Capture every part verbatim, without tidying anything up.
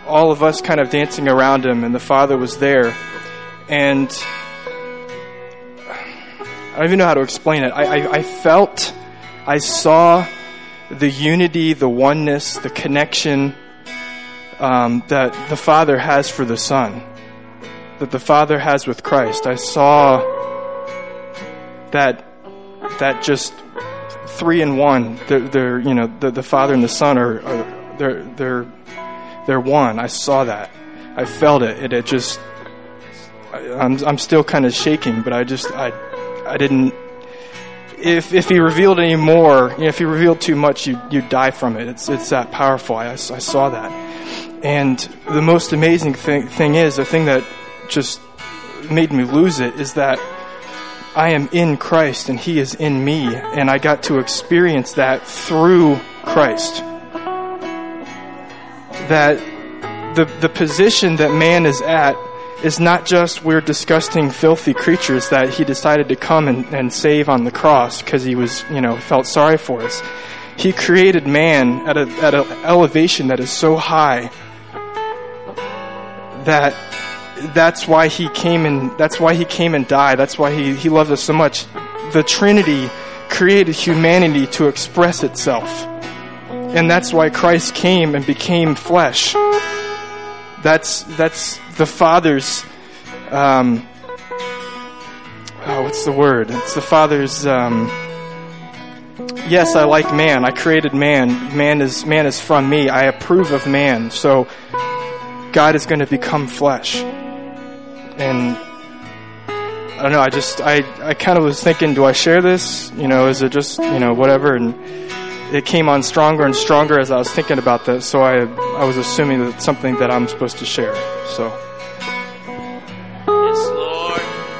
all of us kind of dancing around him, and the Father was there. And I don't even know how to explain it. I, I, I felt, I saw the unity, the oneness, the connection um, that the Father has for the Son, that the Father has with Christ. I saw that that just three in one. They're, they're you know, the, the Father and the Son are, are they're they're they're one. I saw that. I felt it. It, it just. I, I'm I'm still kind of shaking, but I just I I didn't. If if he revealed any more, you know, if he revealed too much, you you die from it. It's it's that powerful. I, I saw that, and the most amazing thing thing is the thing that just made me lose it is that I am in Christ and He is in me, and I got to experience that through Christ. That the the position that man is at is not just we're disgusting, filthy creatures that He decided to come and, and save on the cross because He was, you know, felt sorry for us. He created man at a at an elevation that is so high that that's why He came and that's why He came and died. That's why He He loved us so much. The Trinity created humanity to express itself, and that's why Christ came and became flesh. That's that's the Father's. Um, oh, what's the word? It's the Father's. Um, yes, I like man. I created man. Man is man is from me. I approve of man. So God is going to become flesh. And I don't know. I just I I kind of was thinking, do I share this? You know, is it just you know whatever? And it came on stronger and stronger as I was thinking about this, so I I was assuming that it's something that I'm supposed to share. So. Yes, Lord.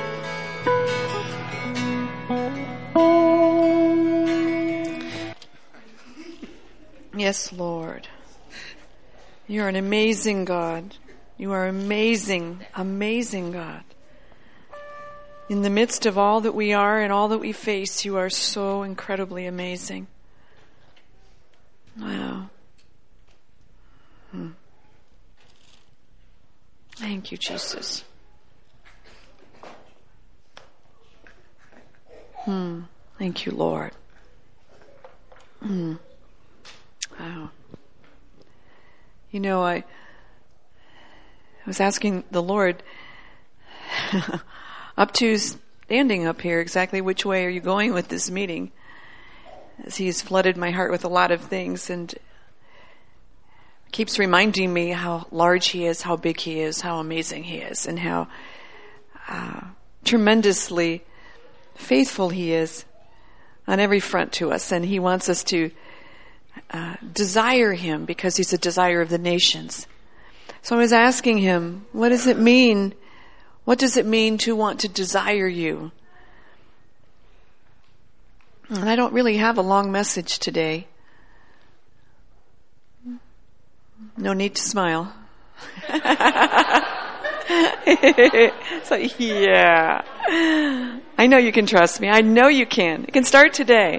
Yes, Lord. You're an amazing God. You are amazing, amazing God. In the midst of all that we are and all that we face, you are so incredibly amazing. Wow. Hmm. Thank you, Jesus. Hmm. Thank you, Lord. Hmm. Wow. You know, I, I was asking the Lord, up to standing up here, exactly which way are you going with this meeting? As He's flooded my heart with a lot of things and keeps reminding me how large He is, how big He is, how amazing He is, and how uh, tremendously faithful He is on every front to us. And He wants us to uh, desire Him because He's a desire of the nations. So I was asking Him, what does it mean? What does it mean to want to desire You? And I don't really have a long message today. No need to smile. So, yeah. I know you can trust me. I know you can. You can start today.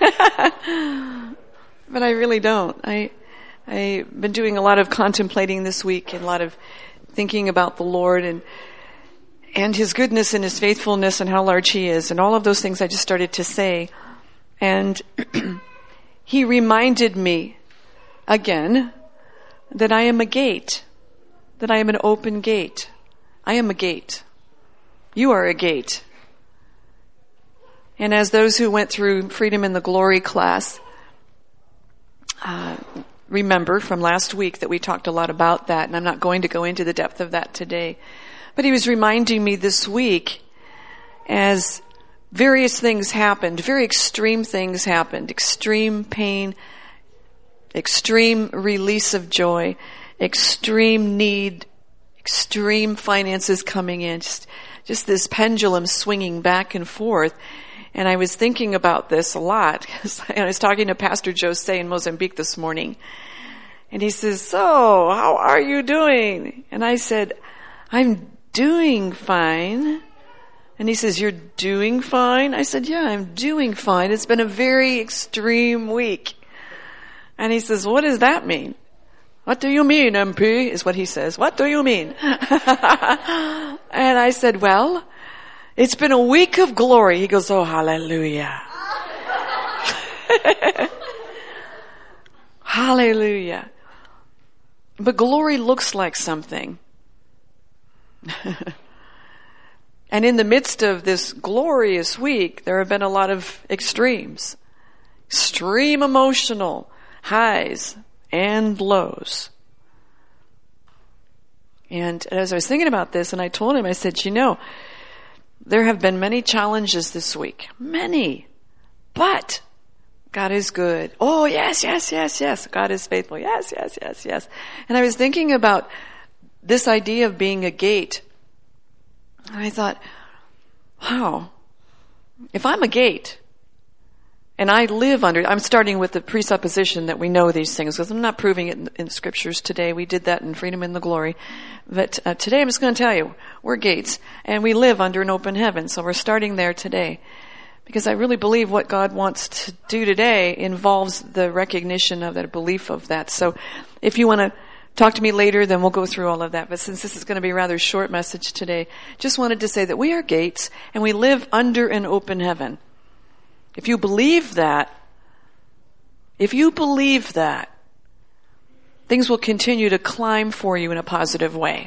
But I really don't. I, I've been doing a lot of contemplating this week and a lot of thinking about the Lord and and His goodness and His faithfulness and how large He is and all of those things I just started to say. And He reminded me again that I am a gate, that I am an open gate. I am a gate. You are a gate. And as those who went through Freedom in the Glory class uh, remember from last week that we talked a lot about that, and I'm not going to go into the depth of that today. But He was reminding me this week as various things happened, very extreme things happened, extreme pain, extreme release of joy, extreme need, extreme finances coming in, just, just this pendulum swinging back and forth. And I was thinking about this a lot. I was talking to Pastor Jose in Mozambique this morning. And he says, so, how are you doing? And I said, I'm doing fine. And he says, you're doing fine? I said, yeah, I'm doing fine. It's been a very extreme week. And he says, what does that mean? What do you mean, M P? Is what he says. What do you mean? And I said, well, it's been a week of glory. He goes, oh, hallelujah. Hallelujah. But glory looks like something. And in the midst of this glorious week, there have been a lot of extremes. Extreme emotional highs and lows. And as I was thinking about this, and I told him, I said, you know, there have been many challenges this week. Many. But God is good. Oh, yes, yes, yes, yes. God is faithful. Yes, yes, yes, yes. And I was thinking about this idea of being a gate. And I thought, wow, if I'm a gate, and I live under, I'm starting with the presupposition that we know these things, because I'm not proving it in, in scriptures today. We did that in Freedom in the Glory. But uh, today I'm just going to tell you, we're gates, and we live under an open heaven. So we're starting there today. Because I really believe what God wants to do today involves the recognition of that, belief of that. So if you want to talk to me later, then we'll go through all of that. But since this is going to be a rather short message today, just wanted to say that we are gates, and we live under an open heaven. If you believe that, if you believe that, things will continue to climb for you in a positive way.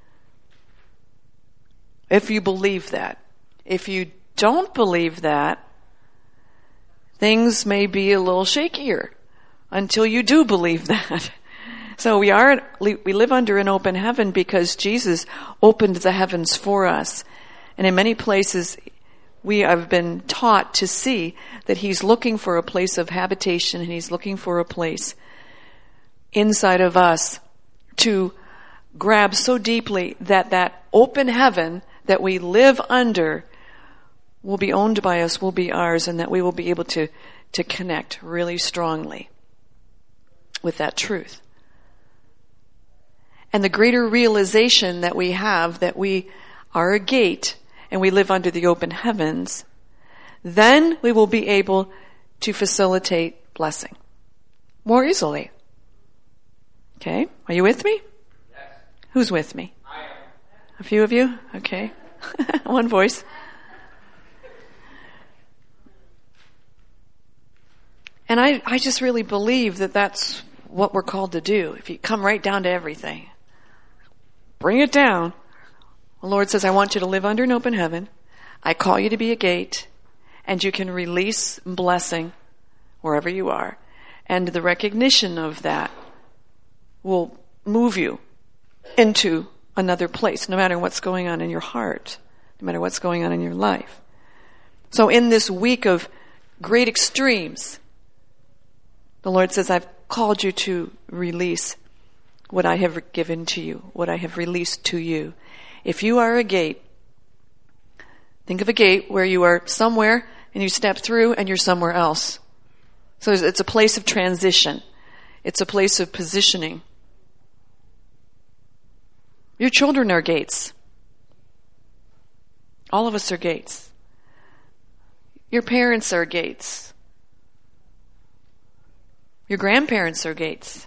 If you believe that. If you don't believe that, things may be a little shakier until you do believe that. So we are, we live under an open heaven because Jesus opened the heavens for us. And in many places, we have been taught to see that he's looking for a place of habitation, and he's looking for a place inside of us to grab so deeply that that open heaven that we live under will be owned by us, will be ours, and that we will be able to, to connect really strongly with that truth. And the greater realization that we have that we are a gate and we live under the open heavens, then we will be able to facilitate blessing more easily. Okay? Are you with me? Yes. Who's with me? I am. A few of you? Okay. One voice. And I, I just really believe that that's what we're called to do. If you come right down to everything, bring it down. The Lord says, I want you to live under an open heaven. I call you to be a gate, and you can release blessing wherever you are. And the recognition of that will move you into another place, no matter what's going on in your heart, no matter what's going on in your life. So in this week of great extremes, the Lord says, I've called you to release what I have given to you, what I have released to you. If you are a gate, think of a gate where you are somewhere and you step through and you're somewhere else. So it's a place of transition. It's a place of positioning. Your children are gates. All of us are gates. Your parents are gates. Your grandparents are gates.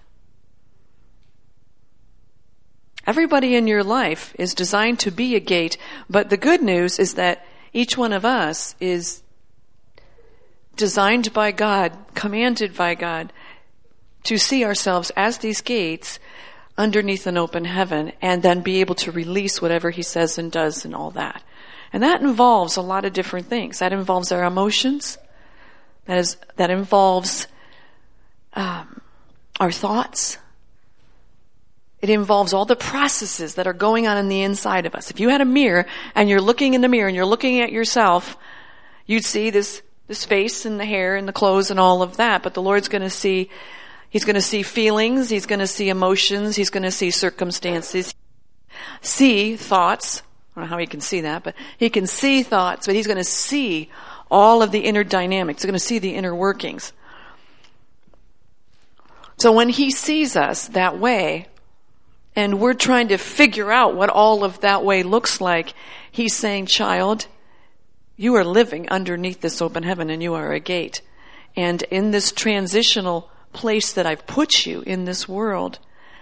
Everybody in your life is designed to be a gate, but the good news is that each one of us is designed by God, commanded by God, to see ourselves as these gates underneath an open heaven, and then be able to release whatever he says and does and all that. And that involves a lot of different things. That involves our emotions. That is, that involves um, our thoughts. It involves all the processes that are going on in the inside of us. If you had a mirror and you're looking in the mirror and you're looking at yourself, you'd see this, this face and the hair and the clothes and all of that. But the Lord's going to see, he's going to see feelings. He's going to see emotions. He's going to see circumstances, see thoughts. I don't know how he can see that, but he can see thoughts, but he's going to see all of the inner dynamics. He's going to see the inner workings. So when he sees us that way, and we're trying to figure out what all of that way looks like, he's saying, child, you are living underneath this open heaven and you are a gate. And in this transitional place that I've put you in this world,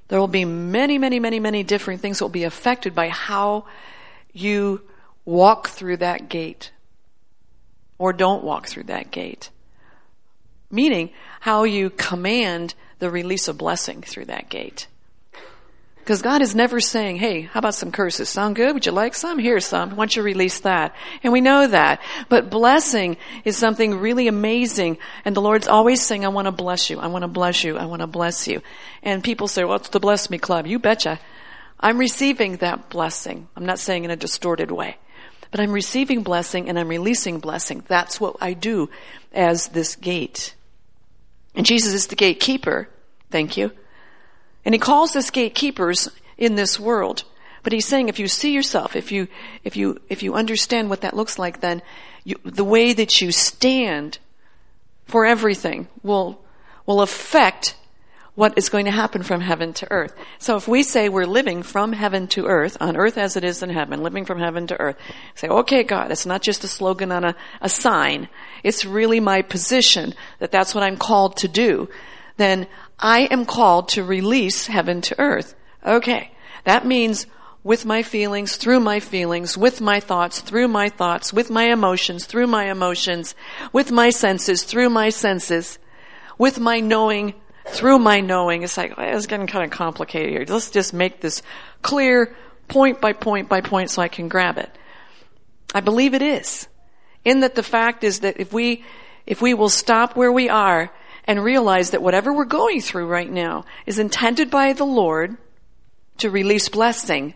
There will be many, many, many, many different things that will be affected by how you walk through that gate or don't walk through that gate. Meaning, how you command the release of blessing through that gate. Because God is never saying, hey, how about some curses? Sound good? Would you like some? Here's some. Why don't you release that? And we know that. But blessing is something really amazing. And the Lord's always saying, I want to bless you. I want to bless you. I want to bless you. And people say, well, it's the Bless Me Club. You betcha. I'm receiving that blessing. I'm not saying in a distorted way. But I'm receiving blessing and I'm releasing blessing. That's what I do as this gate. And Jesus is the gatekeeper. Thank you. And he calls us gatekeepers in this world. But he's saying if you see yourself, if you if you if you understand what that looks like, then you, the way that you stand for everything will will affect what is going to happen from heaven to earth. So if we say we're living from heaven to earth, on earth as it is in heaven, living from heaven to earth, say, okay, God, it's not just a slogan on a, a sign. It's really my position that that's what I'm called to do. Then I am called to release heaven to earth. Okay. That means with my feelings, through my feelings, with my thoughts, through my thoughts, with my emotions, through my emotions, with my senses, through my senses, with my knowing, through my knowing. It's like, it's getting kind of complicated here. Let's just make this clear point by point by point so I can grab it. I believe it is. In that the fact is that if we, if we will stop where we are and realize that whatever we're going through right now is intended by the Lord to release blessing,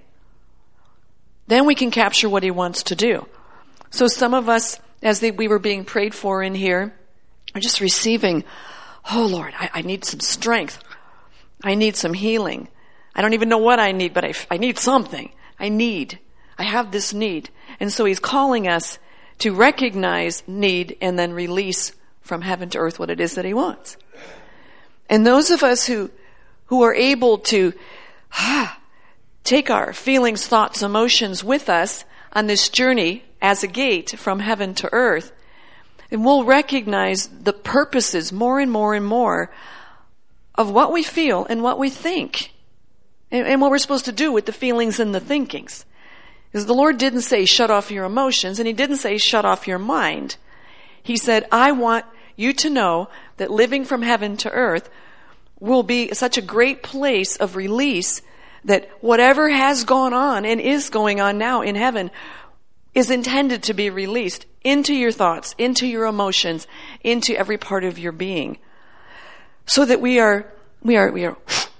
then we can capture what he wants to do. So some of us, as they, we were being prayed for in here, are just receiving, oh Lord, I, I need some strength. I need some healing. I don't even know what I need, but I, I need something. I need. I have this need. And so he's calling us to recognize need and then release from heaven to earth what it is that he wants. And those of us who, who are able to ah, take our feelings, thoughts, emotions with us on this journey as a gate from heaven to earth, and we'll recognize the purposes more and more and more of what we feel and what we think, and, and what we're supposed to do with the feelings and the thinkings. Because the Lord didn't say shut off your emotions, and he didn't say shut off your mind. He said, I want you to know that living from heaven to earth will be such a great place of release that whatever has gone on and is going on now in heaven is intended to be released into your thoughts, into your emotions, into every part of your being. So that we are, we are, we are,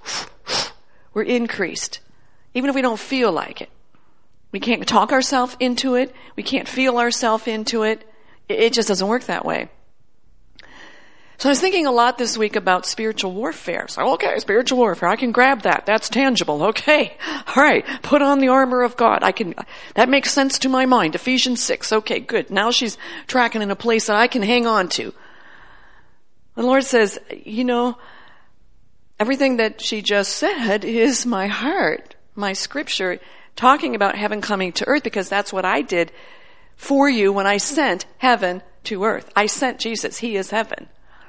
we're increased. Even if we don't feel like it. We can't talk ourselves into it. We can't feel ourselves into it. It just doesn't work that way. So I was thinking a lot this week about spiritual warfare. So, okay, spiritual warfare. I can grab that. That's tangible. Okay. All right. Put on the armor of God. I can, that makes sense to my mind. Ephesians six. Okay, good. Now she's tracking in a place that I can hang on to. The Lord says, you know, everything that she just said is my heart, my scripture, talking about heaven coming to earth, because that's what I did for you when I sent heaven to earth. I sent Jesus. He is heaven.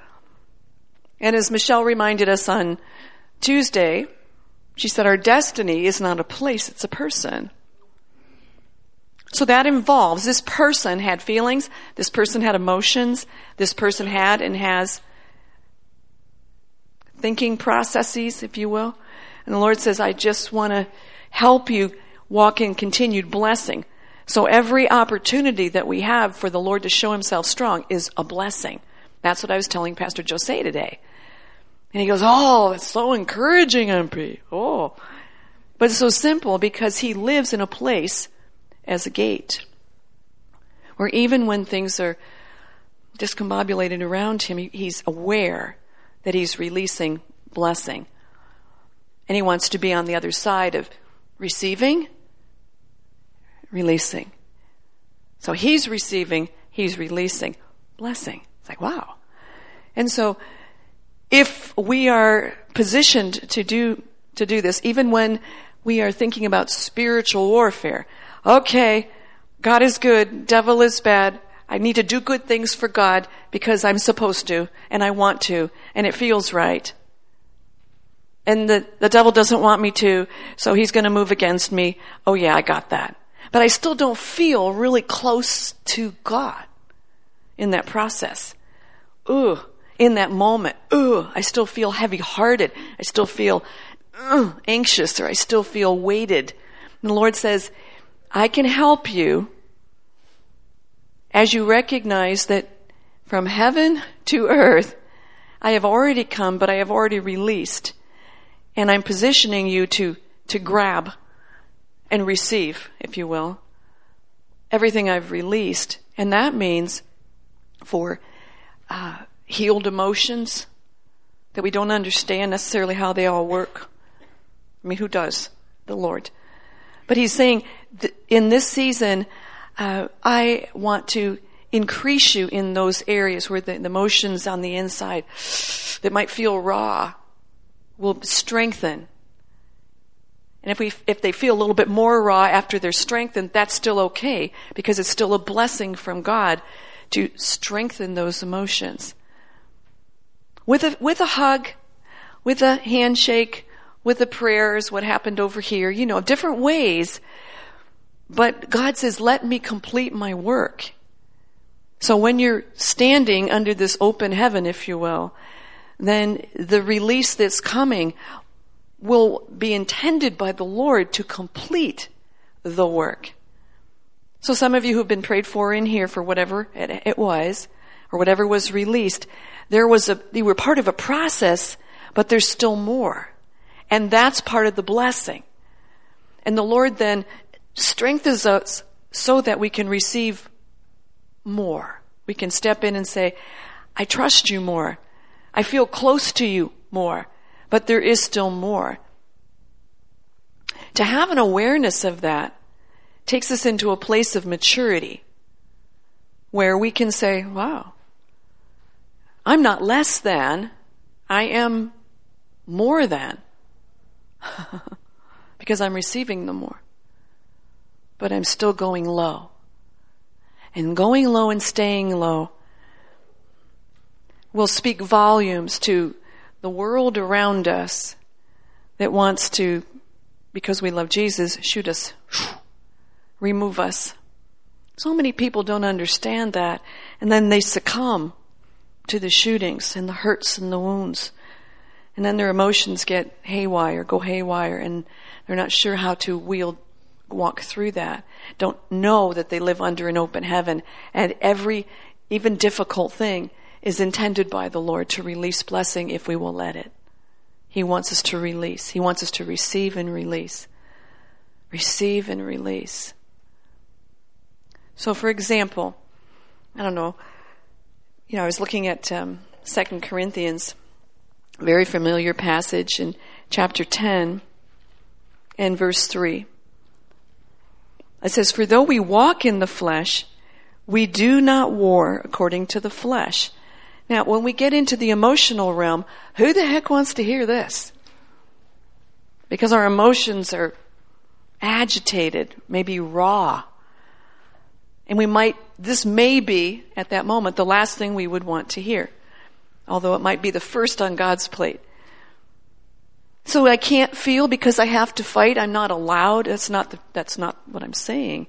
And as Michelle reminded us on Tuesday, she said our destiny is not a place, it's a person. So that involves, this person had feelings, this person had emotions, this person had and has thinking processes, if you will. And the Lord says, I just want to help you walk in continued blessing. So every opportunity that we have for the Lord to show himself strong is a blessing. That's what I was telling Pastor Jose today. And he goes, oh, it's so encouraging, M P. Oh. But it's so simple because he lives in a place as a gate where even when things are discombobulated around him, he's aware that he's releasing blessing. And he wants to be on the other side of receiving, releasing. So he's receiving, he's releasing blessing. It's like, wow. And so if we are positioned to do, to do this, even when we are thinking about spiritual warfare, okay, God is good, devil is bad, I need to do good things for God because I'm supposed to, and I want to, and it feels right. And the, the devil doesn't want me to, so he's going to move against me. Oh yeah, I got that. But I still don't feel really close to God in that process. Ooh, in that moment. Ooh, I still feel heavy-hearted. I still feel uh, anxious, or I still feel weighted. And the Lord says, I can help you as you recognize that from heaven to earth, I have already come, but I have already released. And I'm positioning you to, to grab and receive, if you will, everything I've released. And that means for uh, healed emotions that we don't understand necessarily how they all work. I mean, who does? The Lord. But he's saying, th- in this season, uh, I want to increase you in those areas where the, the emotions on the inside that might feel raw will strengthen. And if we, if they feel a little bit more raw after they're strengthened, that's still okay, because it's still a blessing from God to strengthen those emotions. With a, with a hug, with a handshake, with the prayers, what happened over here, you know, different ways. But God says, let me complete my work. So when you're standing under this open heaven, if you will, then the release that's coming will be intended by the Lord to complete the work. So some of you who've been prayed for in here for whatever it, it was, or whatever was released, there was a, you were part of a process, but there's still more. And that's part of the blessing. And the Lord then strengthens us so that we can receive more. We can step in and say, I trust you more. I feel close to you more, but there is still more. To have an awareness of that takes us into a place of maturity where we can say, wow, I'm not less than, I am more than, because I'm receiving the more. But I'm still going low. And going low and staying low will speak volumes to the world around us that wants to, because we love Jesus, shoot us, remove us. So many people don't understand that, and then they succumb to the shootings and the hurts and the wounds. And then their emotions get haywire, go haywire, and they're not sure how to wield, walk through that. Don't know that they live under an open heaven, and every, even difficult thing is intended by the Lord to release blessing if we will let it. He wants us to release. He wants us to receive and release. Receive and release. So for example, I don't know, you know, I was looking at um, Second Corinthians, very familiar passage in chapter ten and verse three. It says, for though we walk in the flesh, we do not war according to the flesh. Now, when we get into the emotional realm, who the heck wants to hear this? Because our emotions are agitated, maybe raw. And we might, this may be, at that moment, the last thing we would want to hear. Although it might be the first on God's plate. So I can't feel because I have to fight. I'm not allowed. That's not the, that's not what I'm saying.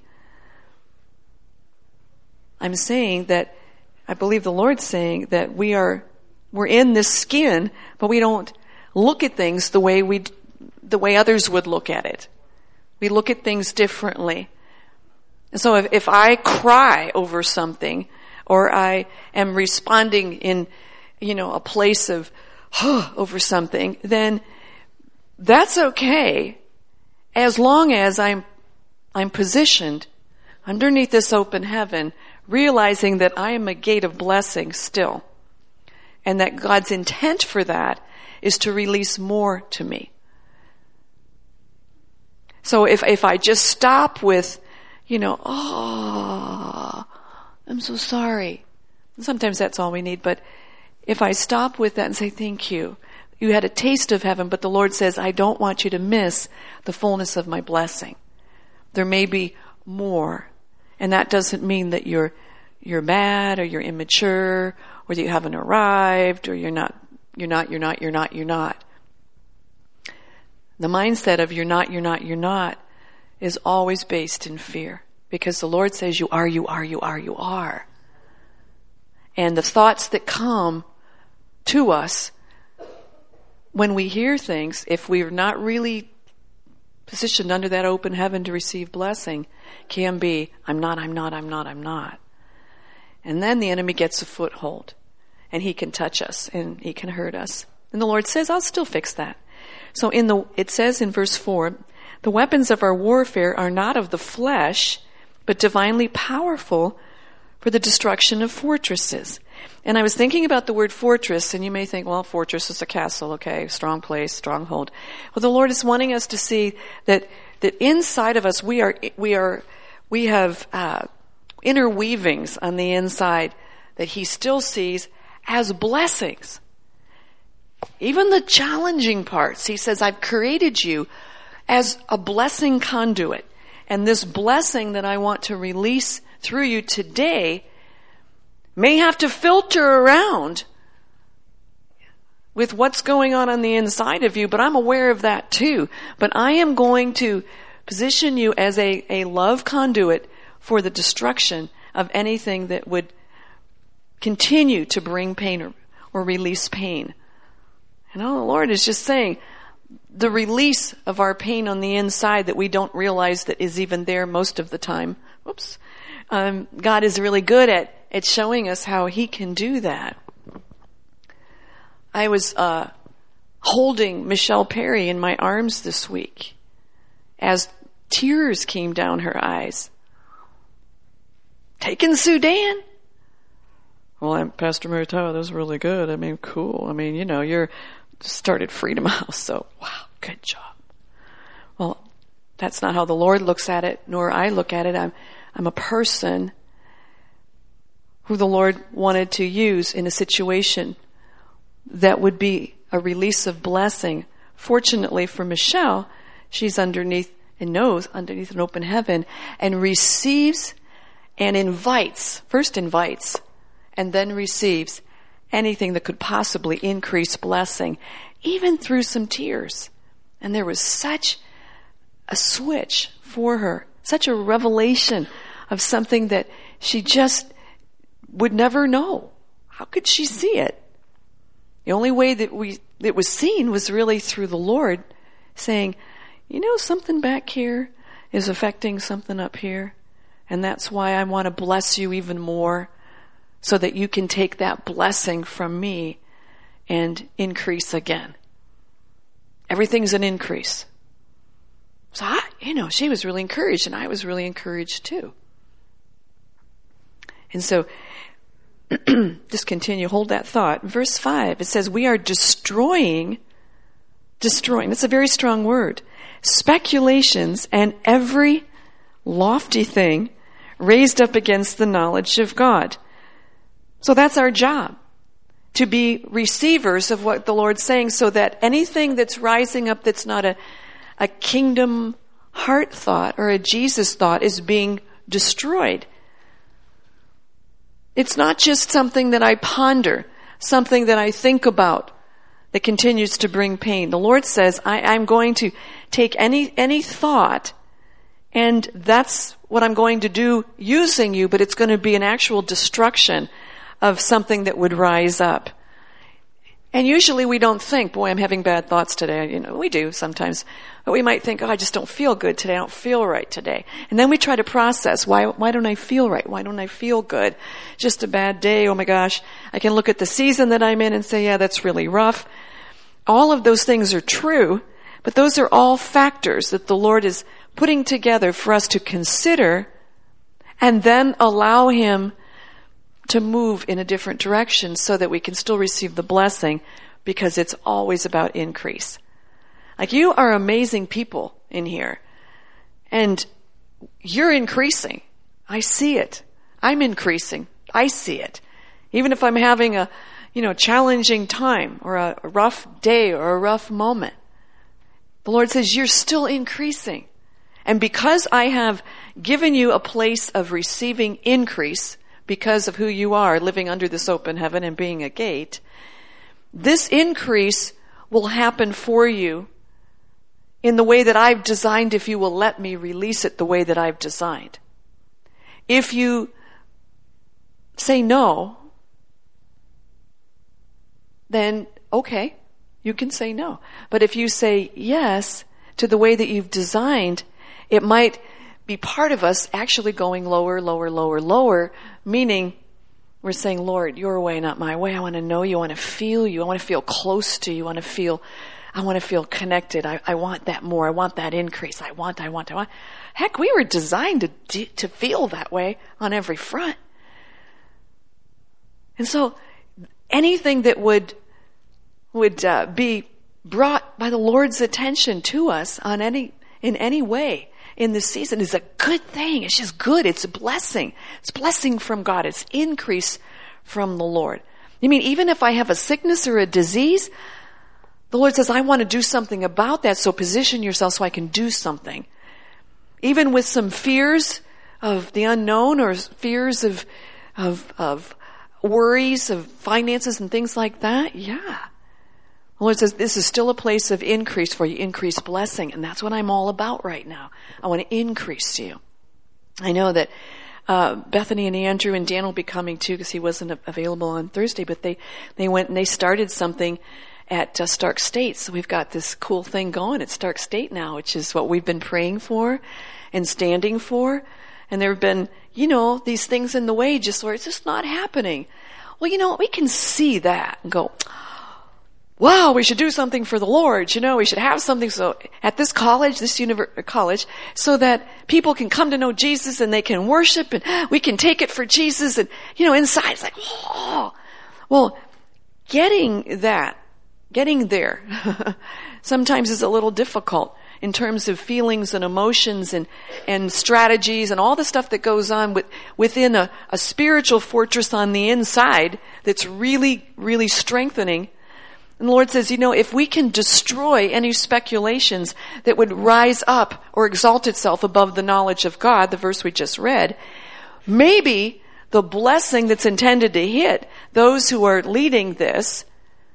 I'm saying that I believe the Lord's saying that we are, we're in this skin, but we don't look at things the way we, the way others would look at it. We look at things differently. And so if, if I cry over something, or I am responding in, you know, a place of, huh, over something, then that's okay, as long as I'm, I'm positioned underneath this open heaven, realizing that I am a gate of blessing still. And that God's intent for that is to release more to me. So if, if I just stop with, you know, oh, I'm so sorry. Sometimes that's all we need, but if I stop with that and say, thank you, you had a taste of heaven, but the Lord says, I don't want you to miss the fullness of my blessing. There may be more. And that doesn't mean that you're, you're mad, or you're immature, or that you haven't arrived, or you're not, you're not, you're not, you're not, you're not. The mindset of you're not, you're not, you're not is always based in fear. Because the Lord says you are, you are, you are, you are. And the thoughts that come to us when we hear things, if we're not really positioned under that open heaven to receive blessing, can be, I'm not, I'm not, I'm not, I'm not. And then the enemy gets a foothold. And he can touch us and he can hurt us. And the Lord says, I'll still fix that. So in the, it says in verse four, the weapons of our warfare are not of the flesh, but divinely powerful for the destruction of fortresses. And I was thinking about the word fortress, and you may think, well, fortress is a castle, okay, strong place, stronghold. Well, the Lord is wanting us to see that that inside of us we are we are we have uh, interweavings on the inside that He still sees as blessings. Even the challenging parts, He says, I've created you as a blessing conduit. And this blessing that I want to release through you today may have to filter around with what's going on on the inside of you, but I'm aware of that too. But I am going to position you as a, a love conduit for the destruction of anything that would continue to bring pain or, or release pain. And all the Lord is just saying, the release of our pain on the inside that we don't realize that is even there most of the time. Whoops. Um, God is really good at, at showing us how He can do that. I was uh, holding Michelle Perry in my arms this week as tears came down her eyes. Taking Sudan? Well, I'm Pastor Mary Tyler, that was really good. I mean, cool. I mean, you know, you're started Freedom House, so wow, good job. Well, that's not how the Lord looks at it, nor I look at it. I'm, I'm a person who the Lord wanted to use in a situation that would be a release of blessing. Fortunately for Michelle, she's underneath and knows underneath an open heaven and receives and invites, first invites, and then receives anything that could possibly increase blessing, even through some tears. And there was such a switch for her, such a revelation of something that she just would never know. How could she see it? The only way that we it was seen was really through the Lord saying, you know, something back here is affecting something up here. And that's why I want to bless you even more, so that you can take that blessing from me and increase again. Everything's an increase. So I, you know, she was really encouraged, and I was really encouraged too. And so, just continue, hold that thought. Verse five, it says, we are destroying, destroying, that's a very strong word, speculations and every lofty thing raised up against the knowledge of God. So that's our job, to be receivers of what the Lord's saying, so that anything that's rising up that's not a, a kingdom heart thought or a Jesus thought is being destroyed. It's not just something that I ponder, something that I think about that continues to bring pain. The Lord says, I, I'm going to take any any thought, and that's what I'm going to do using you, but it's going to be an actual destruction of something that would rise up. And usually we don't think, boy, I'm having bad thoughts today. You know, we do sometimes. But we might think, oh, I just don't feel good today. I don't feel right today. And then we try to process, why, why don't I feel right? Why don't I feel good? Just a bad day. Oh my gosh. I can look at the season that I'm in and say, yeah, that's really rough. All of those things are true, but those are all factors that the Lord is putting together for us to consider and then allow Him to move in a different direction so that we can still receive the blessing, because it's always about increase. Like, you are amazing people in here, and you're increasing. I see it. I'm increasing. I see it. Even if I'm having a, you know, challenging time or a, a rough day or a rough moment, the Lord says you're still increasing. And because I have given you a place of receiving increase, because of who you are, living under this open heaven and being a gate, this increase will happen for you in the way that I've designed if you will let me release it the way that I've designed. If you say no, then okay, you can say no. But if you say yes to the way that you've designed, it might be part of us actually going lower, lower, lower, lower, meaning we're saying, Lord, your way, not my way. I want to know you. I want to feel you. I want to feel close to you. I want to feel, I want to feel connected. I, I want that more. I want that increase. I want, I want, I want. Heck, we were designed to, to feel that way on every front. And so anything that would, would uh, be brought by the Lord's attention to us on any, in any way in this season is a good thing. It's just good. It's a blessing. It's blessing from God. It's increase from the Lord. You mean even if I have a sickness or a disease, the Lord says, I want to do something about that, so position yourself so I can do something. Even with some fears of the unknown or fears of, of, of worries of finances and things like that, yeah. The Lord says, this is still a place of increase for you, increased blessing. And that's what I'm all about right now. I want to increase you. I know that uh, Bethany and Andrew and Dan will be coming too because he wasn't available on Thursday, but they, they went and they started something at uh, Stark State. So we've got this cool thing going at Stark State now, which is what we've been praying for and standing for. And there have been, you know, these things in the way just where it's just not happening. Well, you know, we can see that and go, wow, we should do something for the Lord. You know, we should have something so at this college, this univer- college, so that people can come to know Jesus and they can worship and we can take it for Jesus. And, you know, inside it's like, oh, well, getting that, getting there sometimes is a little difficult in terms of feelings and emotions and, and strategies and all the stuff that goes on with, within a, a spiritual fortress on the inside that's really, really strengthening. And the Lord says, you know, if we can destroy any speculations that would rise up or exalt itself above the knowledge of God, the verse we just read, maybe the blessing that's intended to hit those who are leading this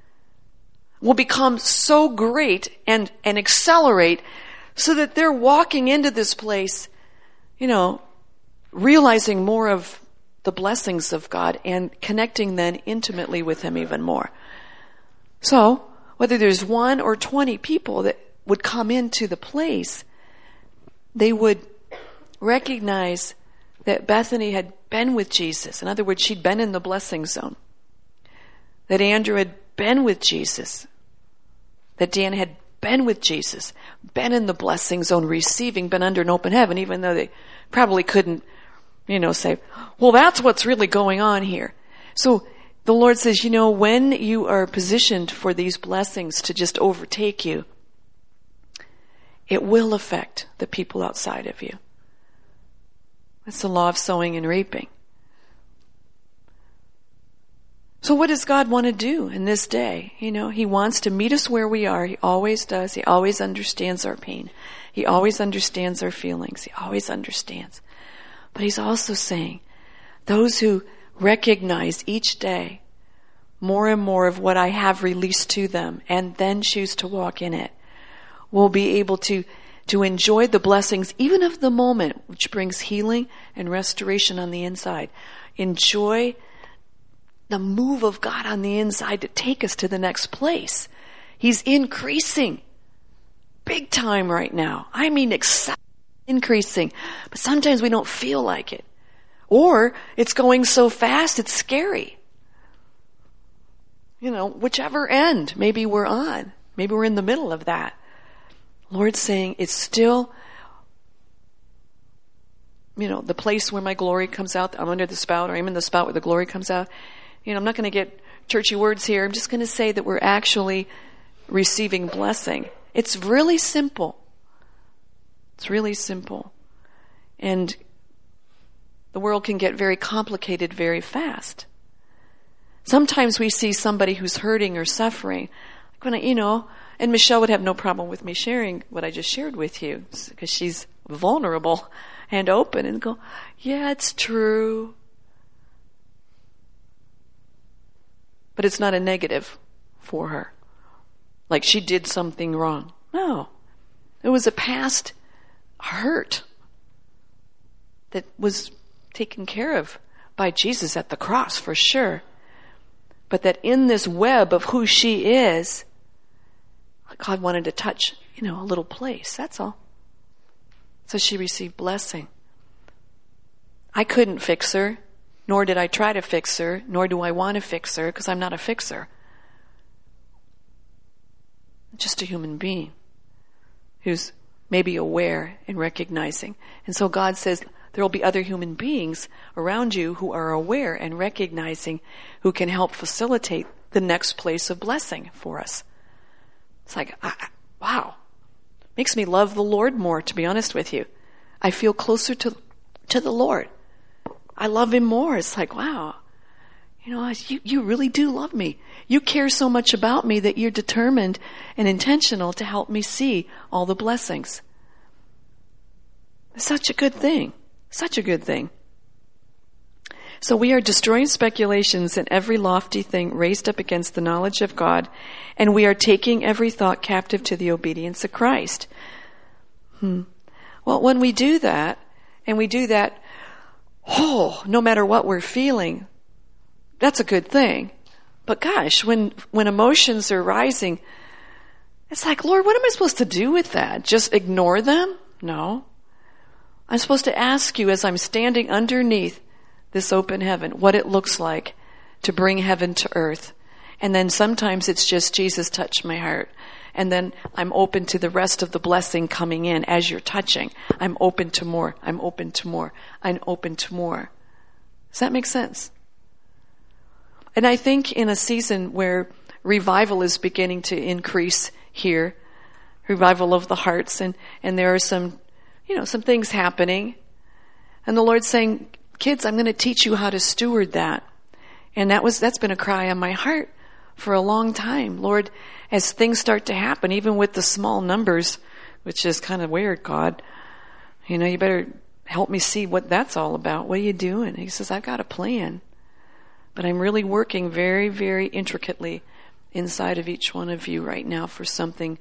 will become so great and, and accelerate so that they're walking into this place, you know, realizing more of the blessings of God and connecting then intimately with Him even more. So, whether there's one or twenty people that would come into the place, they would recognize that Bethany had been with Jesus. In other words, she'd been in the blessing zone. That Andrew had been with Jesus. That Dan had been with Jesus. Been in the blessing zone, receiving, been under an open heaven, even though they probably couldn't, you know, say, well, that's what's really going on here. So, the Lord says, you know, when you are positioned for these blessings to just overtake you, it will affect the people outside of you. That's the law of sowing and reaping. So what does God want to do in this day? You know, He wants to meet us where we are. He always does. He always understands our pain. He always understands our feelings. He always understands. But He's also saying, those who recognize each day more and more of what I have released to them and then choose to walk in it will be able to, to enjoy the blessings even of the moment, which brings healing and restoration on the inside. Enjoy the move of God on the inside to take us to the next place. He's increasing big time right now. I mean, exciting, increasing. But sometimes we don't feel like it. Or it's going so fast, it's scary. You know, whichever end maybe we're on. Maybe we're in the middle of that. Lord's saying it's still, you know, the place where my glory comes out. I'm under the spout, or I'm in the spout where the glory comes out. You know, I'm not going to get churchy words here. I'm just going to say that we're actually receiving blessing. It's really simple. It's really simple. And the world can get very complicated very fast. Sometimes we see somebody who's hurting or suffering, when I, you know, and Michelle would have no problem with me sharing what I just shared with you because she's vulnerable and open and go, yeah, it's true. But it's not a negative for her. Like she did something wrong. No. It was a past hurt that was taken care of by Jesus at the cross, for sure. But that in this web of who she is, God wanted to touch, you know, a little place. That's all. So she received blessing. I couldn't fix her, nor did I try to fix her, nor do I want to fix her, because I'm not a fixer. I'm just a human being who's maybe aware and recognizing. And so God says there will be other human beings around you who are aware and recognizing, who can help facilitate the next place of blessing for us. It's like, I, wow. Makes me love the Lord more, to be honest with you. I feel closer to, to the Lord. I love him more. It's like, wow. You know, you, you really do love me. You care so much about me that you're determined and intentional to help me see all the blessings. It's such a good thing. Such a good thing. So we are destroying speculations and every lofty thing raised up against the knowledge of God, and we are taking every thought captive to the obedience of Christ. Hmm. Well, when we do that, and we do that, oh, no matter what we're feeling, that's a good thing. But gosh, when, when emotions are rising, it's like, Lord, what am I supposed to do with that? Just ignore them? No. I'm supposed to ask you as I'm standing underneath this open heaven, what it looks like to bring heaven to earth. And then sometimes it's just, Jesus, touch my heart. And then I'm open to the rest of the blessing coming in as you're touching. I'm open to more. I'm open to more. I'm open to more. Does that make sense? And I think in a season where revival is beginning to increase here, revival of the hearts, and, and there are some, you know, some things happening. And the Lord's saying, kids, I'm going to teach you how to steward that. And that was, that's been a cry on my heart for a long time. Lord, as things start to happen, even with the small numbers, which is kind of weird, God, you know, you better help me see what that's all about. What are you doing? He says, I've got a plan, but I'm really working very, very intricately inside of each one of you right now for something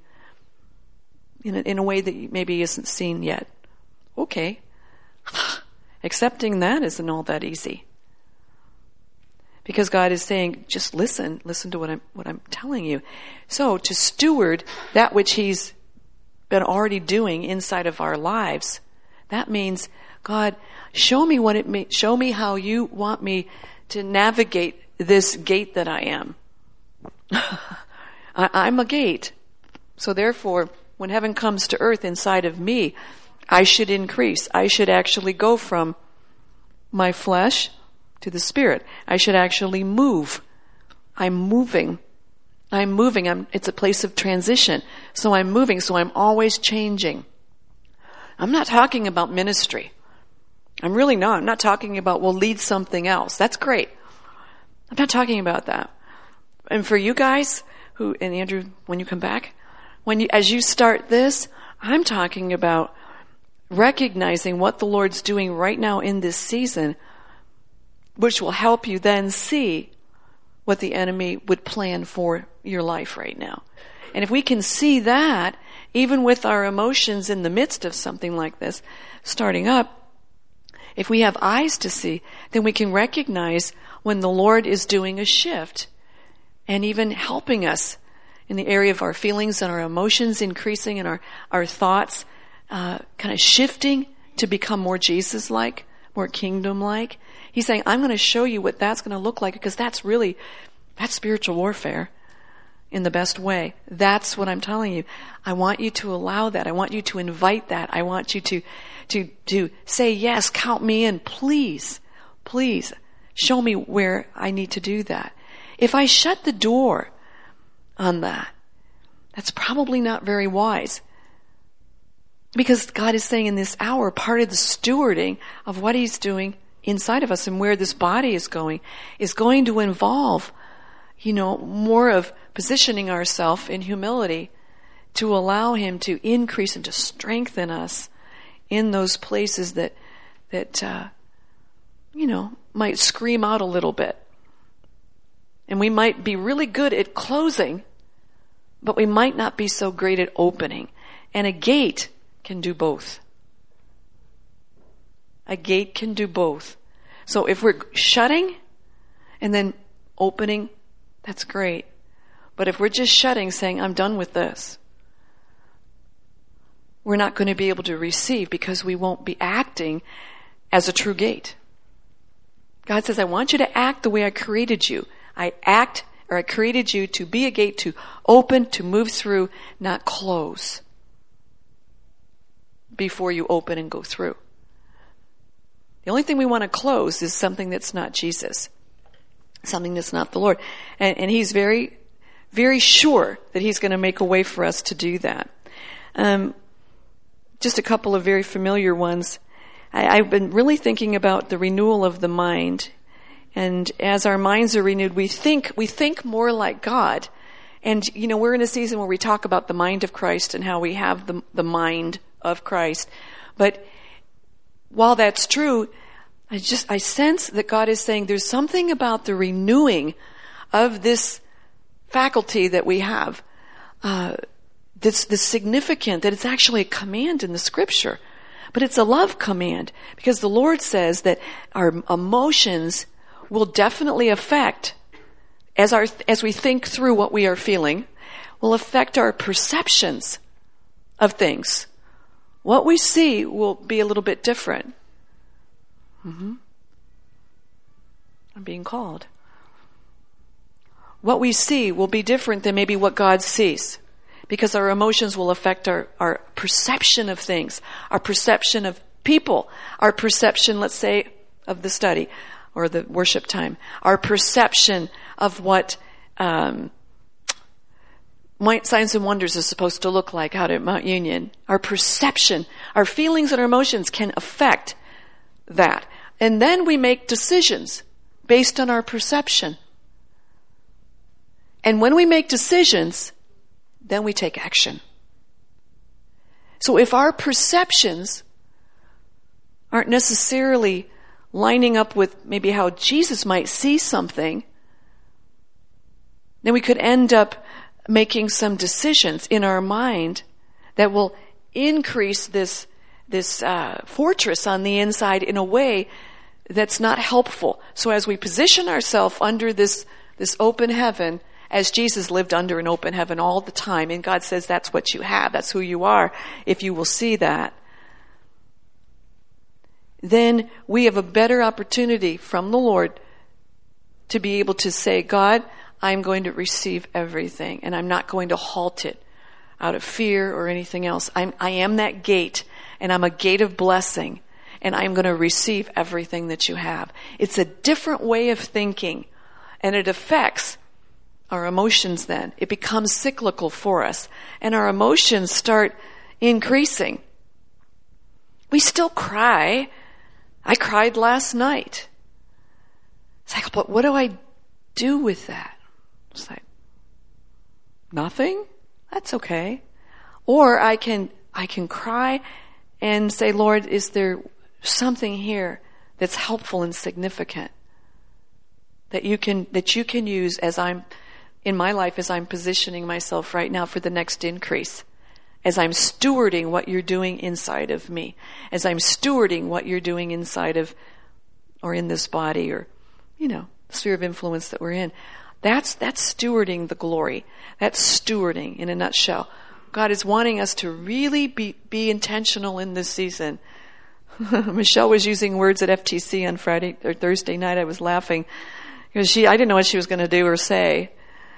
in a, in a way that maybe isn't seen yet. Okay. Accepting that isn't all that easy. Because God is saying, just listen, listen to what I'm, what I'm telling you. So to steward that which he's been already doing inside of our lives, that means, God, show me what it means, show me how you want me to navigate this gate that I am. I, I'm a gate. So therefore, when heaven comes to earth inside of me, I should increase. I should actually go from my flesh to the spirit. I should actually move. I'm moving. I'm moving. I'm, it's a place of transition. So I'm moving. So I'm always changing. I'm not talking about ministry. I'm really not. I'm not talking about, well, lead something else. That's great. I'm not talking about that. And for you guys who, and Andrew, when you come back, when you, as you start this, I'm talking about recognizing what the Lord's doing right now in this season, which will help you then see what the enemy would plan for your life right now. And if we can see that, even with our emotions in the midst of something like this starting up, if we have eyes to see, then we can recognize when the Lord is doing a shift and even helping us in the area of our feelings and our emotions increasing and our, our thoughts uh, kind of shifting to become more Jesus-like, more kingdom-like. He's saying, I'm going to show you what that's going to look like, because that's really, that's spiritual warfare in the best way. That's what I'm telling you. I want you to allow that. I want you to invite that. I want you to, to, to say, yes, count me in. Please, please show me where I need to do that. If I shut the door on that, that's probably not very wise. Because God is saying in this hour, part of the stewarding of what he's doing inside of us and where this body is going is going to involve, you know, more of positioning ourselves in humility to allow him to increase and to strengthen us in those places that, that, uh, you know, might scream out a little bit. And we might be really good at closing, but we might not be so great at opening. And a gate can do both. A gate can do both. So if we're shutting and then opening, that's great. But if we're just shutting, saying, I'm done with this, we're not going to be able to receive because we won't be acting as a true gate. God says, I want you to act the way I created you. I act, or I created you to be a gate, to open, to move through, not close before you open and go through. The only thing we want to close is something that's not Jesus, something that's not the Lord. And, and he's very, very sure that he's going to make a way for us to do that. Um, just a couple of very familiar ones. I, I've been really thinking about the renewal of the mind. And as our minds are renewed, we think, we think more like God. And, you know, we're in a season where we talk about the mind of Christ and how we have the, the mind of Christ. But while that's true, I just, I sense that God is saying there's something about the renewing of this faculty that we have, uh, that's, that's significant, that it's actually a command in the scripture. But it's a love command, because the Lord says that our emotions will definitely affect, as our, as we think through what we are feeling, will affect our perceptions of things. What we see will be a little bit different. Mm-hmm. I'm being called. What we see will be different than maybe what God sees, because our emotions will affect our, our perception of things, our perception of people, our perception, let's say, of the study or the worship time, our perception of what um, Signs and Wonders is supposed to look like out at Mount Union. Our perception, our feelings and our emotions can affect that. And then we make decisions based on our perception. And when we make decisions, then we take action. So if our perceptions aren't necessarily lining up with maybe how Jesus might see something, then we could end up making some decisions in our mind that will increase this this uh, fortress on the inside in a way that's not helpful. So as we position ourselves under this this open heaven, as Jesus lived under an open heaven all the time, and God says that's what you have, that's who you are, if you will see that, then we have a better opportunity from the Lord to be able to say, God, I'm going to receive everything, and I'm not going to halt it out of fear or anything else. I'm, I am that gate, and I'm a gate of blessing, and I'm going to receive everything that you have. It's a different way of thinking, and it affects our emotions then. It becomes cyclical for us, and our emotions start increasing. We still cry. I cried last night. It's like, but what do I do with that? It's like, nothing? That's okay. Or I can, I can cry and say, Lord, is there something here that's helpful and significant that you can, that you can use as I'm, in my life, as I'm positioning myself right now for the next increase, as I'm stewarding what you're doing inside of me, as I'm stewarding what you're doing inside of, or in this body, or, you know, sphere of influence that we're in. That's, that's stewarding the glory. That's stewarding in a nutshell. God is wanting us to really be, be intentional in this season. Michelle was using words at F T C on Friday or Thursday night. I was laughing because she, I didn't know what she was going to do or say.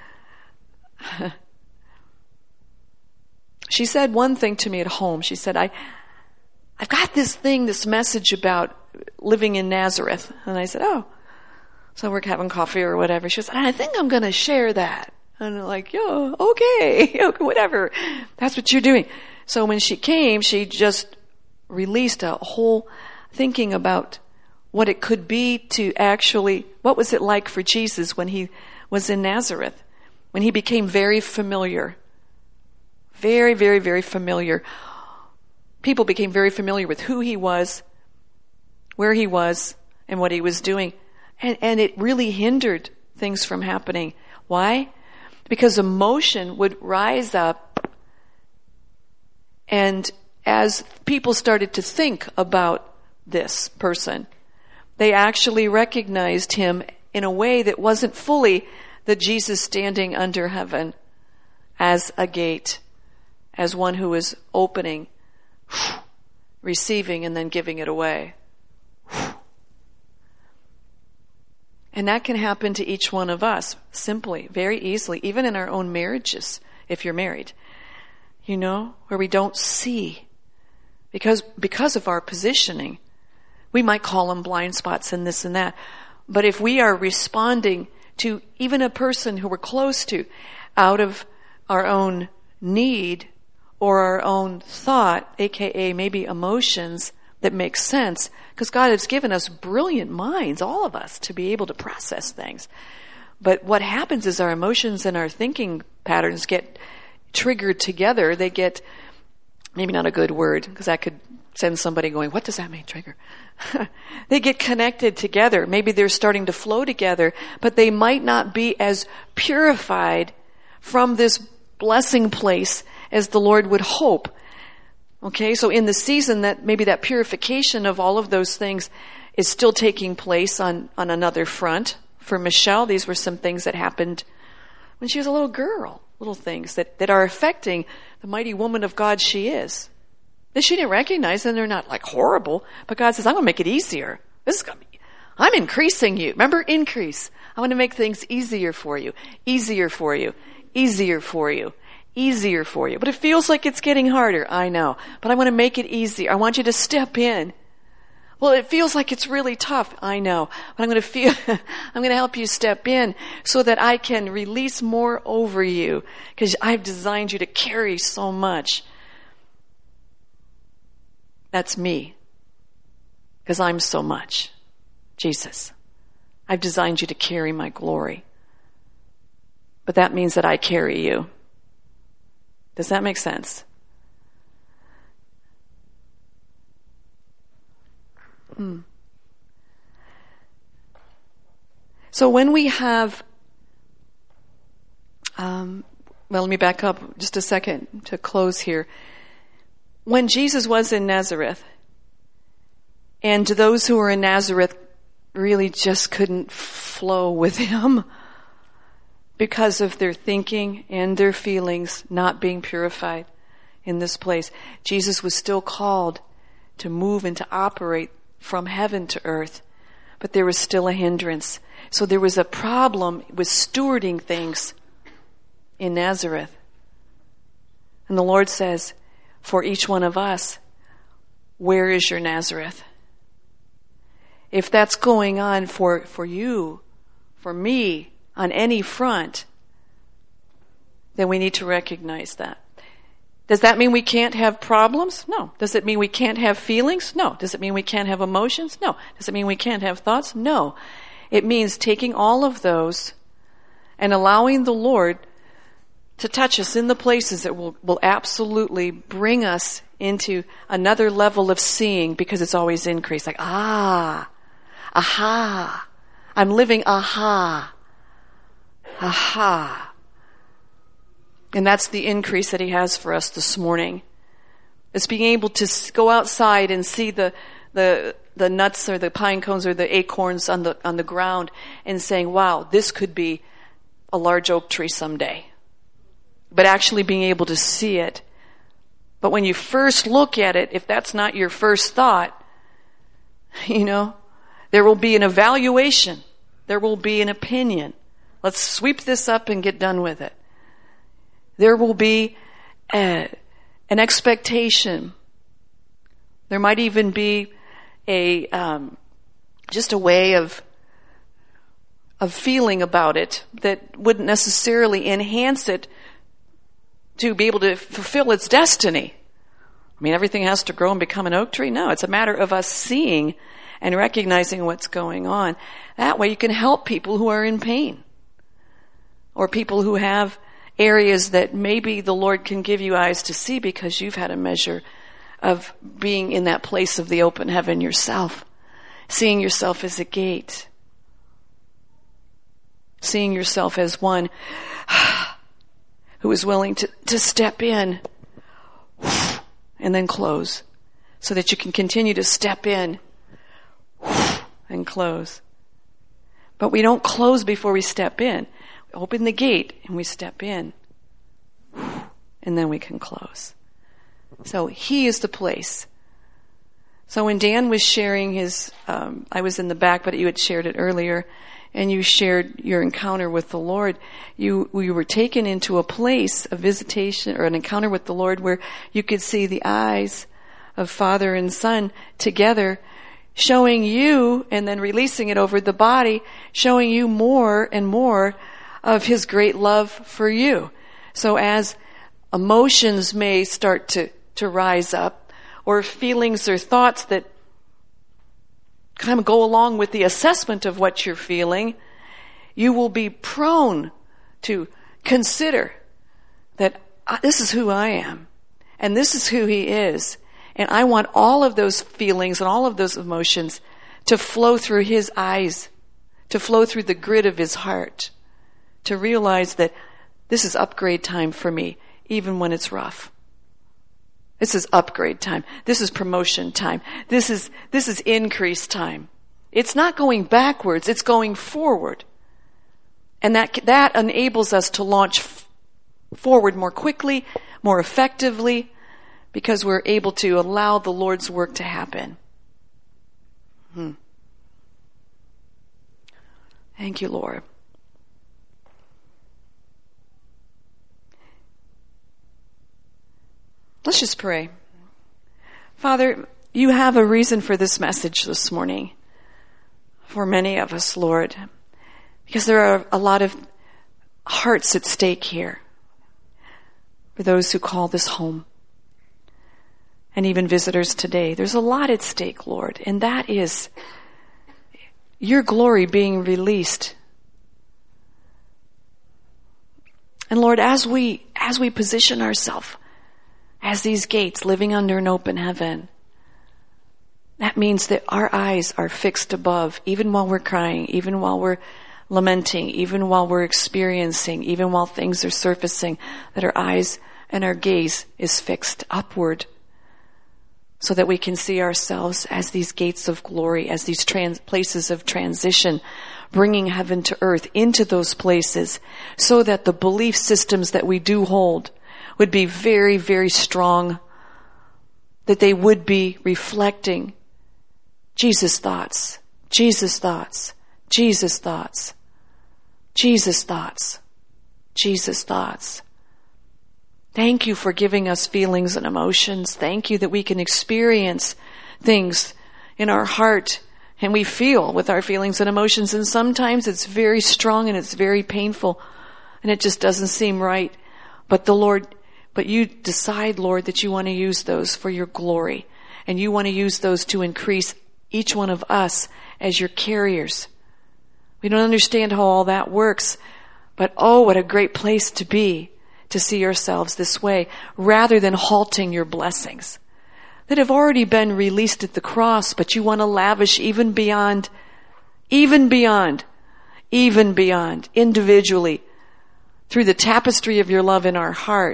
She said one thing to me at home. She said, I, I've got this thing, this message about living in Nazareth. And I said, oh. So we're having coffee or whatever. She goes, I think I'm going to share that. And I'm like, yeah, okay, whatever. That's what you're doing. So when she came, she just released a whole thinking about what it could be to actually, what was it like for Jesus when he was in Nazareth, when he became very familiar. Very, very, very familiar. People became very familiar with who he was, where he was, and what he was doing. And, and it really hindered things from happening. Why? Because emotion would rise up And as people started to think about this person, they actually recognized him in a way that wasn't fully the Jesus standing under heaven as a gate, as one who is opening, receiving, and then giving it away. And that can happen to each one of us, simply, very easily, even in our own marriages, if you're married. You know, where we don't see. Because, because of our positioning. We might call them blind spots and this and that. But if we are responding to even a person who we're close to out of our own need or our own thought, aka maybe emotions that make sense, because God has given us brilliant minds, all of us, to be able to process things. But what happens is our emotions and our thinking patterns get triggered together. They get, maybe not a good word, because that could send somebody going, what does that mean, trigger? They get connected together. Maybe they're starting to flow together, but they might not be as purified from this blessing place as the Lord would hope. Okay, so in the season that maybe that purification of all of those things is still taking place on, on another front. For Michelle, these were some things that happened when she was a little girl, little things that, that are affecting the mighty woman of God she is. That she didn't recognize, and they're not like horrible, but God says, I'm going to make it easier. This is going to be, I'm increasing you. Remember, increase. I want to make things easier for you, easier for you, easier for you. Easier for you. But it feels like it's getting harder. I know. But I want to make it easier. I want you to step in. Well, it feels like it's really tough. I know. But I'm going to feel, I'm going to help you step in so that I can release more over you, because I've designed you to carry so much. That's me. Because I'm so much. Jesus. I've designed you to carry my glory. But that means that I carry you. Does that make sense? Hmm. So when we have, um, well, let me back up just a second to close here. When Jesus was in Nazareth, and those who were in Nazareth really just couldn't flow with him, because of their thinking and their feelings not being purified in this place, Jesus was still called to move and to operate from heaven to earth. But there was still a hindrance. So there was a problem with stewarding things in Nazareth. And the Lord says, for each one of us, where is your Nazareth? If that's going on for, for you, for me, on any front, then we need to recognize that. Does that mean we can't have problems? No. Does it mean we can't have feelings? No. Does it mean we can't have emotions? No. Does it mean we can't have thoughts? No. It means taking all of those and allowing the Lord to touch us in the places that will, will absolutely bring us into another level of seeing, because it's always increased. Like, ah, aha, I'm living aha. Aha. And that's the increase that he has for us this morning. It's being able to go outside and see the, the, the nuts or the pine cones or the acorns on the, on the ground and saying, wow, this could be a large oak tree someday. But actually being able to see it. But when you first look at it, if that's not your first thought, you know, there will be an evaluation. There will be an opinion. Let's sweep this up and get done with it. There will be a, an expectation. There might even be a um, just a way of of feeling about it that wouldn't necessarily enhance it to be able to fulfill its destiny. I mean, everything has to grow and become an oak tree? No, it's a matter of us seeing and recognizing what's going on. That way you can help people who are in pain. Or people who have areas that maybe the Lord can give you eyes to see because you've had a measure of being in that place of the open heaven yourself. Seeing yourself as a gate. Seeing yourself as one who is willing to, to step in and then close, so that you can continue to step in and close. But we don't close before we step in. We open the gate and we step in, and then we can close. So he is the place. So when Dan was sharing his, um, I was in the back, but you had shared it earlier, and you shared your encounter with the Lord, you, you were taken into a place, a visitation or an encounter with the Lord where you could see the eyes of Father and Son together, showing you, and then releasing it over the body, showing you more and more of his great love for you. So as emotions may start to, to rise up, or feelings or thoughts that kind of go along with the assessment of what you're feeling, you will be prone to consider that this is who I am, and this is who he is, and I want all of those feelings and all of those emotions to flow through his eyes, to flow through the grid of his heart, to realize that this is upgrade time for me, even when it's rough. This is upgrade time. This is promotion time. This is, this is increase time. It's not going backwards, it's going forward. And that, that enables us to launch f- forward more quickly, more effectively, because we're able to allow the Lord's work to happen. Hmm. Thank you, Lord. Let's just pray. Father, you have a reason for this message this morning for many of us, Lord, because there are a lot of hearts at stake here for those who call this home, and even visitors today. There's a lot at stake, Lord, and that is your glory being released. And Lord, as we as we position ourselves as these gates, living under an open heaven, that means that our eyes are fixed above, even while we're crying, even while we're lamenting, even while we're experiencing, even while things are surfacing, that our eyes and our gaze is fixed upward, so that we can see ourselves as these gates of glory, as these trans- places of transition, bringing heaven to earth into those places, so that the belief systems that we do hold would be very, very strong, that they would be reflecting Jesus' thoughts, Jesus' thoughts, Jesus' thoughts, Jesus' thoughts, Jesus' thoughts. Thank you for giving us feelings and emotions. Thank you that we can experience things in our heart, and we feel with our feelings and emotions, and sometimes it's very strong and it's very painful, and it just doesn't seem right. But the Lord But you decide, Lord, that you want to use those for your glory. And you want to use those to increase each one of us as your carriers. We don't understand how all that works. But oh, what a great place to be, to see ourselves this way, rather than halting your blessings that have already been released at the cross, but you want to lavish even beyond, even beyond, even beyond, individually, through the tapestry of your love in our heart,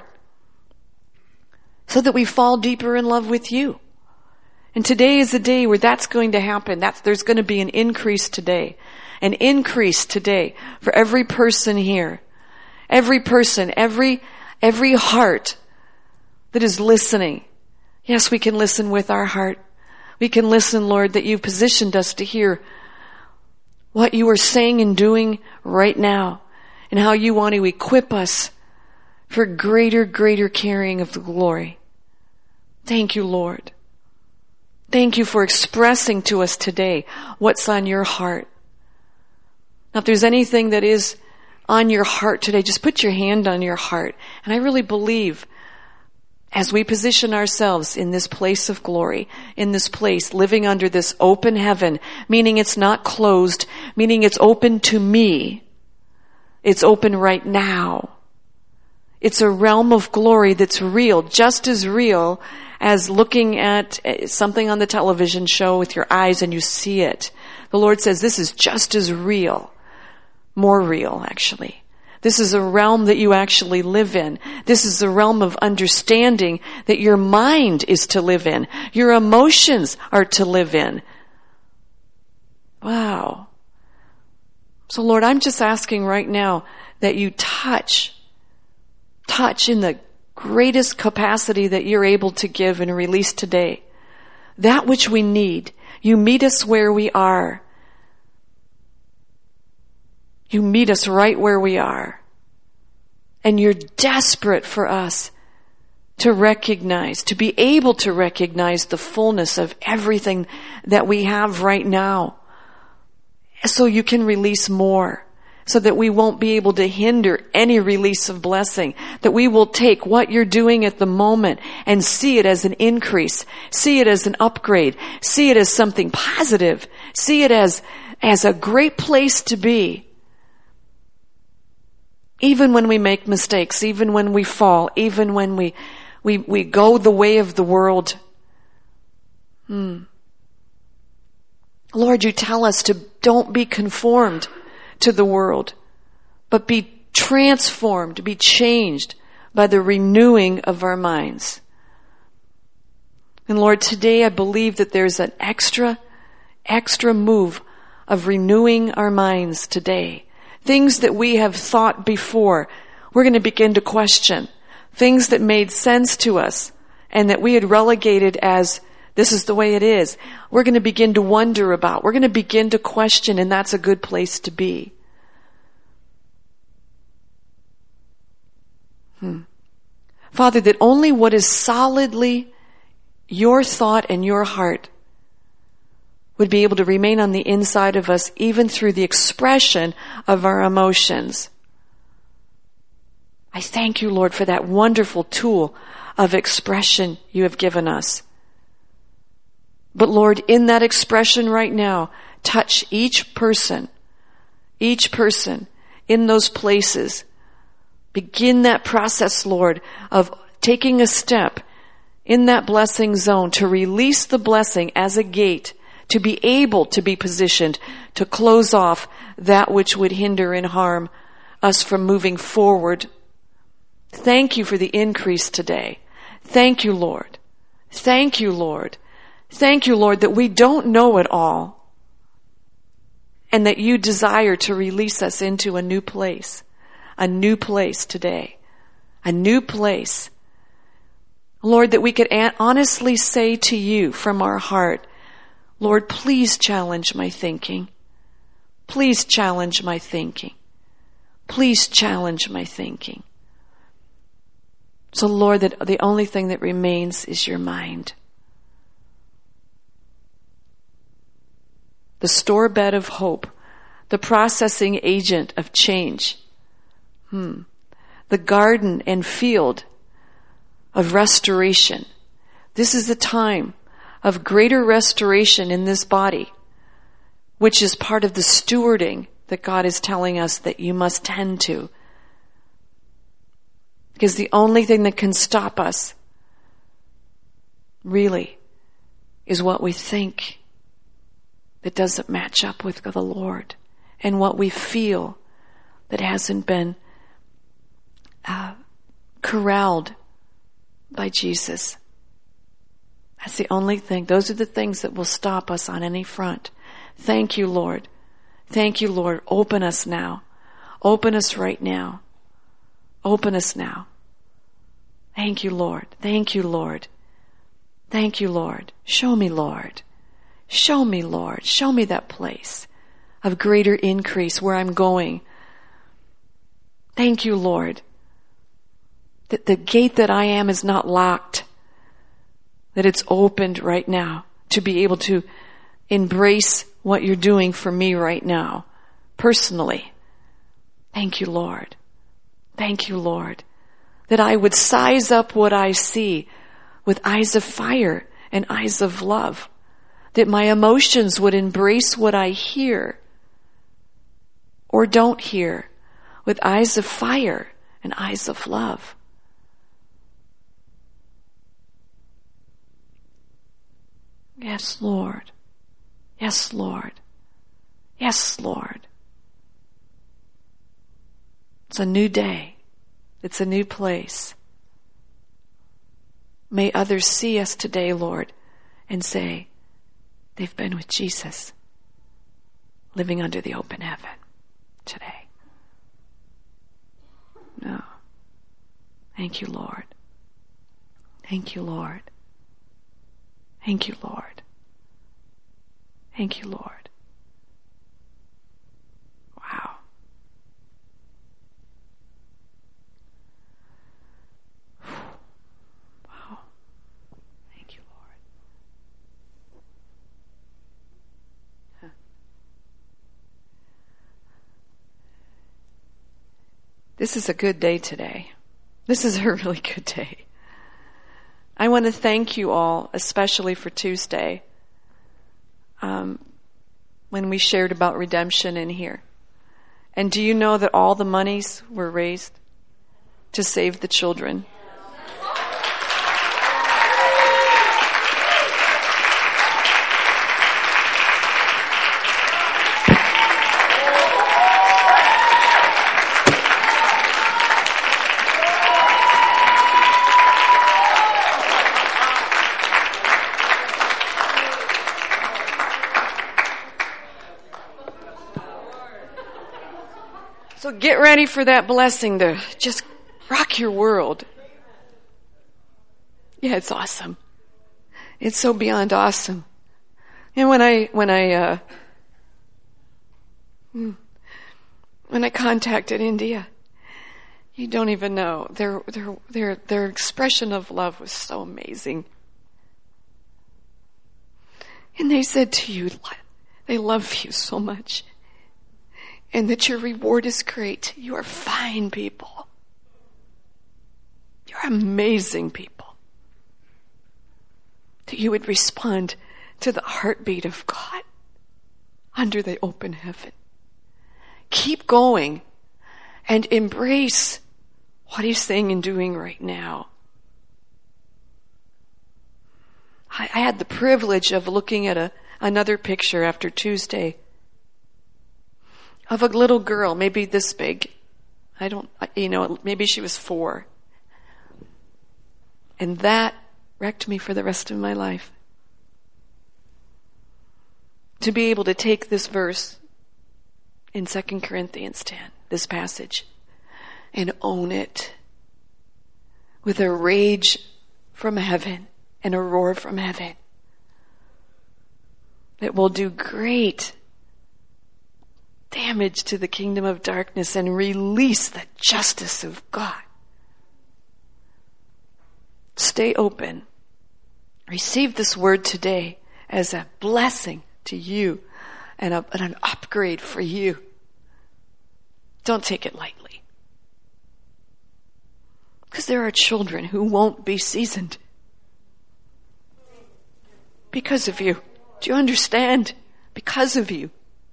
so that we fall deeper in love with you. And today is a day where that's going to happen. That's, there's going to be an increase today. An increase today for every person here. Every person, every, every heart that is listening. Yes, we can listen with our heart. We can listen, Lord, that you've positioned us to hear what you are saying and doing right now, and how you want to equip us for greater, greater carrying of the glory. Thank you, Lord. Thank you for expressing to us today what's on your heart. Now, if there's anything that is on your heart today, just put your hand on your heart. And I really believe, as we position ourselves in this place of glory, in this place, living under this open heaven, meaning it's not closed, meaning it's open to me. It's open right now. It's a realm of glory that's real, just as real as looking at something on the television show with your eyes and you see it. The Lord says this is just as real, more real actually, This is a realm that you actually live in. This is a realm of understanding that your mind is to live in. Your emotions are to live in. Wow. So Lord, I'm just asking right now that you touch, touch in the greatest capacity that you're able to give and release today. That which we need. You meet us where we are. You meet us right where we are. And you're desperate for us to recognize, to be able to recognize the fullness of everything that we have right now. So you can release more. So that we won't be able to hinder any release of blessing. That we will take what you're doing at the moment and see it as an increase. See it as an upgrade. See it as something positive. See it as, as a great place to be. Even when we make mistakes, even when we fall, even when we, we, we go the way of the world. Hmm. Lord, you tell us to don't be conformed to the world, but be transformed, be changed by the renewing of our minds. And Lord, today I believe that there's an extra, extra move of renewing our minds today. Things that we have thought before, we're going to begin to question. Things that made sense to us and that we had relegated as this is the way it is. We're going to begin to wonder about. We're going to begin to question, and that's a good place to be. Hmm. Father, that only what is solidly your thought and your heart would be able to remain on the inside of us, even through the expression of our emotions. I thank you, Lord, for that wonderful tool of expression you have given us. But Lord, in that expression right now, touch each person, each person in those places. Begin that process, Lord, of taking a step in that blessing zone to release the blessing as a gate, to be able to be positioned to close off that which would hinder and harm us from moving forward. Thank you for the increase today. Thank you, Lord. Thank you, Lord. Thank you, Lord, that we don't know it all and that you desire to release us into a new place, a new place today, a new place. Lord, that we could honestly say to you from our heart, Lord, please challenge my thinking. Please challenge my thinking. Please challenge my thinking. So, Lord, that the only thing that remains is your mind. The store bed of hope, the processing agent of change, hmm. the garden and field of restoration. This is a time of greater restoration in this body, which is part of the stewarding that God is telling us that you must tend to. Because the only thing that can stop us, really, is what we think that doesn't match up with the Lord, and what we feel that hasn't been uh, corralled by Jesus. That's the only thing. Those are the things that will stop us on any front. Thank you, Lord. Thank you, Lord. Open us now. Open us right now. Open us now. Thank you, Lord. Thank you, Lord. Thank you, Lord. Show me, Lord. Show me, Lord. Show me that place of greater increase where I'm going. Thank you, Lord, that the gate that I am is not locked, that it's opened right now to be able to embrace what you're doing for me right now, personally. Thank you, Lord. Thank you, Lord, that I would size up what I see with eyes of fire and eyes of love, that my emotions would embrace what I hear or don't hear with eyes of fire and eyes of love. Yes, Lord. Yes, Lord. Yes, Lord. It's a new day. It's a new place. May others see us today, Lord, and say, they've been with Jesus, living under the open heaven today. No. Thank you, Lord. Thank you, Lord. Thank you, Lord. Thank you, Lord. Wow. Wow. Thank you, Lord. Huh. This is a good day today. This is a really good day. I want to thank you all, especially for Tuesday, um, when we shared about redemption in here. And do you know that all the monies were raised to save the children? So get ready for that blessing to just rock your world. Yeah, it's awesome. It's so beyond awesome. And when I, when I, uh, when I contacted India, you don't even know, their, their, their, their expression of love was so amazing. And they said to you, they love you so much. And that your reward is great. You are fine people. You're amazing people. That you would respond to the heartbeat of God under the open heaven. Keep going and embrace what He's saying and doing right now. I, I had the privilege of looking at a, another picture after Tuesday of a little girl, maybe this big. I don't, you know, maybe she was four. And that wrecked me for the rest of my life. To be able to take this verse in Second Corinthians ten, this passage, and own it with a rage from heaven and a roar from heaven that will do great damage to the kingdom of darkness and release the justice of God. Stay open. Receive this word today as a blessing to you and, a, and an upgrade for you. Don't take it lightly. Because there are children who won't be seasoned because of you. Do you understand? Because of you.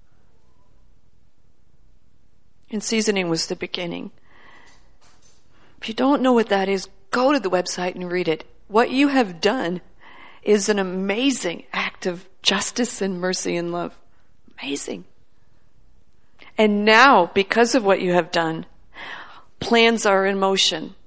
And seasoning was the beginning. If you don't know what that is, go to the website and read it. What you have done is an amazing act of justice and mercy and love. Amazing. And now, because of what you have done, plans are in motion.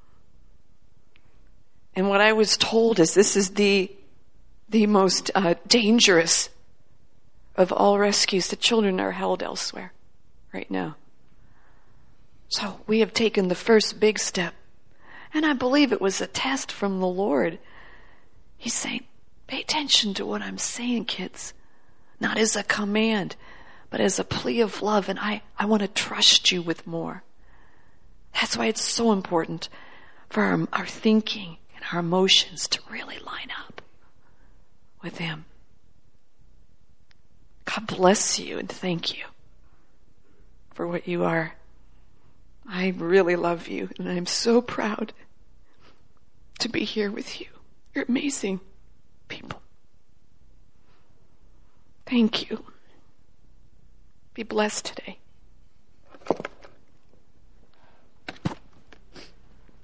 And what I was told is this is the, the most uh, dangerous of all rescues. The children are held elsewhere right now. So we have taken the first big step. And I believe it was a test from the Lord. He's saying, pay attention to what I'm saying, kids. Not as a command, but as a plea of love. And I, I want to trust you with more. That's why it's so important for our, our thinking and our emotions to really line up with Him. God bless you and thank you for what you are. I really love you, and I'm so proud to be here with you. You're amazing people. Thank you. Be blessed today.